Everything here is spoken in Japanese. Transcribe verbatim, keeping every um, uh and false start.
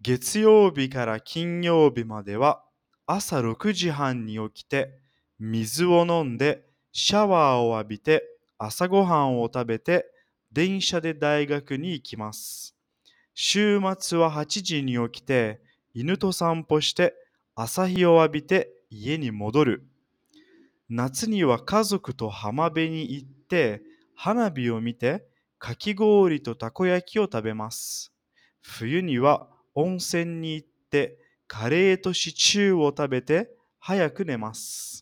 月曜日から金曜日までは朝ろくじはんに起きて水を飲んでシャワーを浴びて朝ごはんを食べて電車で大学に行きます。週末ははちじに起きて犬と散歩して朝日を浴びて家に戻る。夏には家族と浜辺に行って花火を見てかき氷とたこ焼きを食べます。冬には温泉に行ってカレーとシチューを食べて早く寝ます。